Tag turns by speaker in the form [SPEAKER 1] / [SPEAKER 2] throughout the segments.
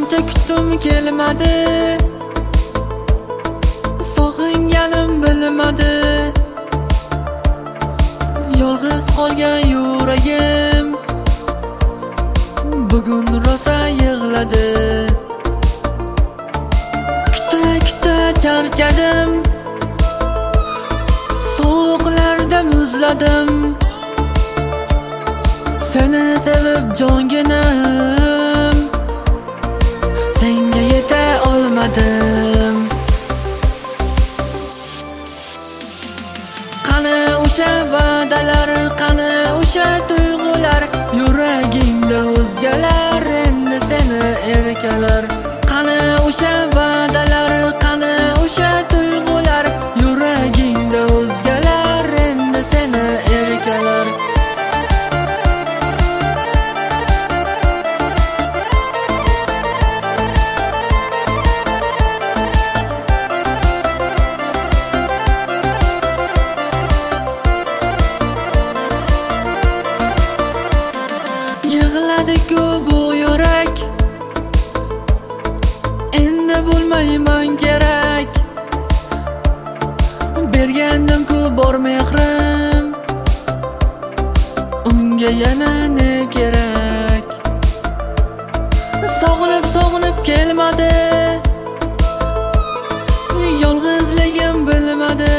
[SPEAKER 1] Qancha kutdim kelmadi, sog'inganim bilmadi. Yolg'iz qolgan yuragim bugun rosa yig'ladi. Kuta charchadim, sovuqlarda muzladim. Seni sevib jonginim, senga yeta olmadim. Qani o'sha va'dalar, qani o'sha tuyg'ular, yuragingda o'zgalar endi seni erkalar. Qani o'sha va'dalar, qani o'sha tuyg'ular, yuragingda o'zgalar endi seni erkalar. Yig'ladi-ku bu yurak, endi bo'lmayman kerak. Bergandim-ku bor mehrim, unga yana ne kerak? Sog'inib kelmadi, yolg'izligim bilmadi.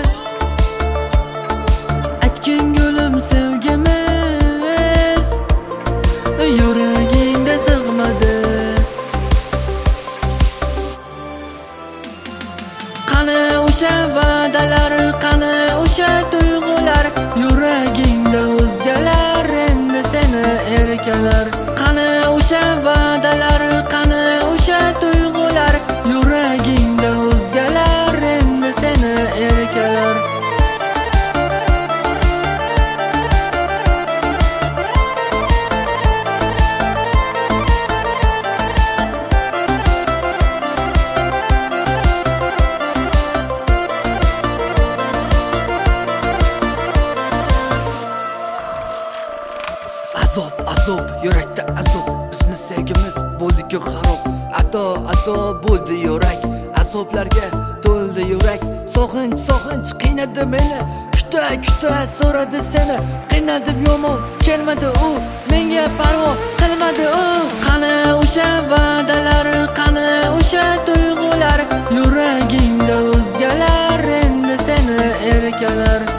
[SPEAKER 1] Aytgin gulim sevgimiz yuragingda sig'madi. Qani o'sha va'dalar, qani o'sha tuyg'ular, yuragingda o'zgalar endi seni erkalar. Qani o'sha va'dalar, qani o'sha tuyg'ular, yuragingda o'zgalar endi seni erkalar. Azob, yurakda azob, bizni sevgimiz bo'ldi-ku xarob. Ato bo'ldi yurak, azoblarga to'ldi yurak. Sog'inch qiynadi meni, kuta so'radi seni. Qiynadim yomon, kelmadi u, menga parvo qilmadi u. Qani o'sha va'dalar, qani o'sha tuyg'ular, yuragingda o'zgalar endi seni erkalar.